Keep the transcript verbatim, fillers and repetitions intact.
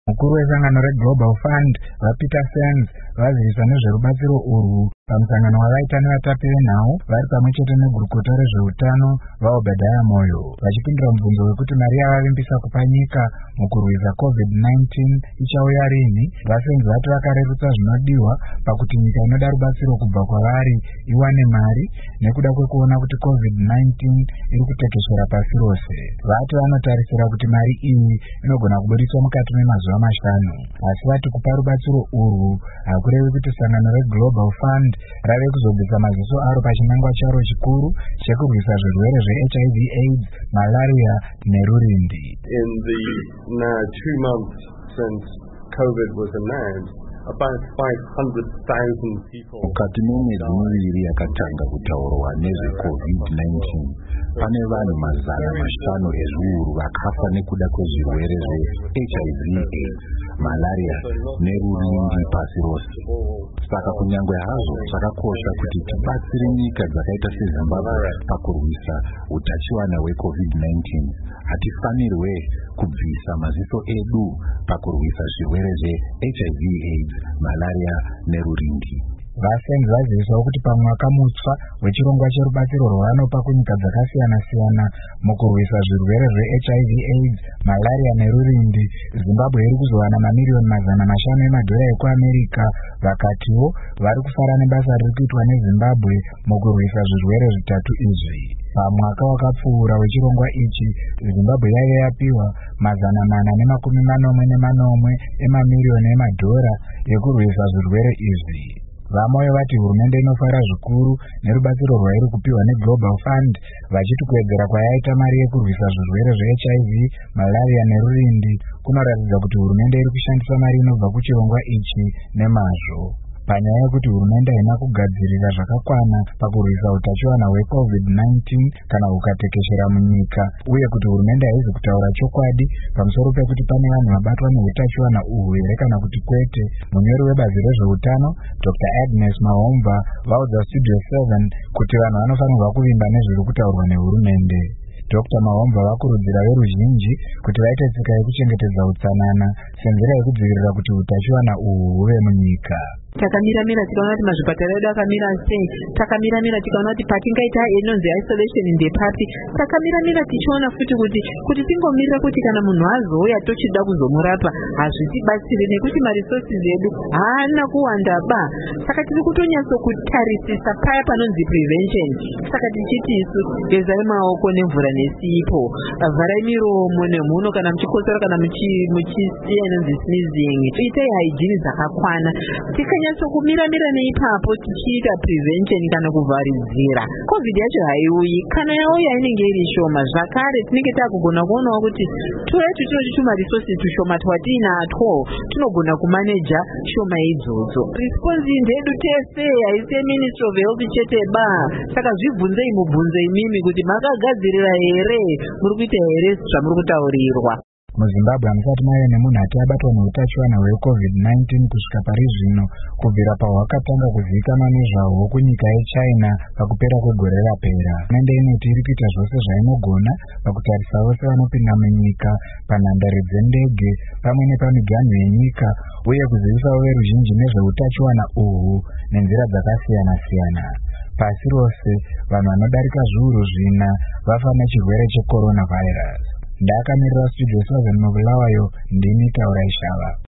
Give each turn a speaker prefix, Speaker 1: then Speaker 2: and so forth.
Speaker 1: Mukuru wesangano reGlobal Fund vaPeter Sands vazivisa nezverubatsiro urwu pamusangano wavaita nevatapi venhau vari pamwechete negurukota rezveutano vaObadiah Moyo, vachipindura mubvunzo wekuti mari yavavimbisa kupa nyika mukurwisa covid nineteen ichauya rini. VaSands vati vakarerutsa zvinodiwa pakuti nyika inoda rubatsiro kubva kwavari iwane mari nekuda kwekuona kuti covid nineteen iri kutekeshera pasi rose. Vati vanotarisira kuti mari iyi inogona kubudiswa mukati memazuva mashanu, asi vati kupa rubatsiro urwu hakurevi kuti sangano reGlobal Fund rave kuzobvisa maziso aro pachinangwa charo chikuru chekurwisa zvirwere zveH I V AIDS, malaria nerurindi.
Speaker 2: In the now two months since COVID was announced, about five hundred thousand people.
Speaker 3: Mukati memwedzi miviri yakatanga kutaurwa nezvecovid nineteen, pane vanhu mazana mashanu ezviuru vakafa nekuda kwezvirwere zveH I V AIDS, malaria nerurindi pasi rose. Saka kunyange hazvo zvakakosha kuti tibatsire nyika dzakaita seZimbabwe pakurwisa utachiwana hwecovid nineteen, hatifanirwe kubvisa maziso edu pakurwisa zvirwere zveH I V AIDS, malaria nerurindi.
Speaker 1: VaSands vazivisawo kuti pamwaka mutsva wechirongwa cherubatsiro rwavanopa kunyika dzakasiyana-siyana mukurwisa zvirwere zveH I V AIDS, malaria nerurindi, Zimbabwe iri kuzowana mamiriyoni mazana mashanu emadhora ekuAmerika. Vakatiwo vari kufara nebasa riri kuitwa neZimbabwe mukurwisa zvirwere zvitatu izvi. Pamwaka wakapfuura wechirongwa ichi, Zimbabwe yaive yapiwa mazana mana nemakumi manomwe nemanomwe emamiriyoni emadhora ekurwisa zvirwere izvi. VaMoyo vati hurumende inofara zvikuru nerubatsiro rwairi kupiwa neGlobal Fund, vachiti kuwedzera kwayaita mari yekurwisa zvirwere zveH I V, malaria nerurindi kunoratidza kuti hurumende iri kushandisa mari inobva kuchirongwa ichi nemazvo. Panyaya yekuti hurumende haina kugadzirira zvakakwana pakurwisa utachiwana hwecovid nineteen kana hukatekeshera munyika, uye kuti hurumende haizi kutaura chokwadi pamusoro pekuti pane vanhu vabatwa neutachiwana uhu here kana kuti kwete, munyori webazi rezveutano Doctor Agnes Mahomva vaudza Studio seven kuti vanhu vanofanirwa kuvimba nezviri kutaurwa nehurumende. Doctor Mahomva vakurudzira veruzhinji kuti vaite tsika yekuchengetedza utsanana senzira yekudzivirira kuti utachiwana uhu huve munyika.
Speaker 4: Takamira-mira tikaona kuti mazvipatara edu akamira sei, takamira-mira tikaona kuti patingaita inonzi isolation ndepapi, takamira-mira tichiona futi kuti kuti tingomirira kuti kana munhu azouya tochida kuzomurapa hazvitibatsiri nekuti marisources edu haana kuwanda ba. Saka tiri kutonyatso kutarisisa paya panonzi prevention. Saka tichiti isu gezai maoko nemvura nesipo, vharai miromo nemhuno kana muchikotsora kana muchisiya inonzi sneezing, itai hygiene dzakakwana. Tikanyatso kumira-mira neipapo tichiita prevention kana kuvharidzira, covid yacho haiuyi. Kana yauya inenge iri shoma, zvakare tinenge takugona kuonawo kuti turetu tinoti tuma resources tushoma twatinatwo tunogona kumaneja shoma idzodzo. Response ndedu tese, haisi Ministry of Health chete ba. Saka zvibvunzei mubvunze imimi kuti makagadzirira here, muri kuita here zvamuri kutaurirwa.
Speaker 1: MuZimbabwe hamusati maive nemunhu ati abatwa neutachiwana hwecovid nineteen kusvika pari zvino, kubvira pahwakatanga kuzivikanwa nezvahwo kunyika yeChina pakupera kwegore rapera. Hurumende inoti iri kuita zvose zvainogona pakutarisa vose vanopinda munyika, panhandare dzendege pamwe nepamiganhu yenyika, uye kuzivisawo veruzhinji nezveutachiwana uhu nenzira dzakasiyana-siyana. Pasi rose, vanhu vanodarika zviuru zvina vafa nechirwere checoronavirus. Ndakamirira Studio seven mubulawayo, ndini Taura Ishava.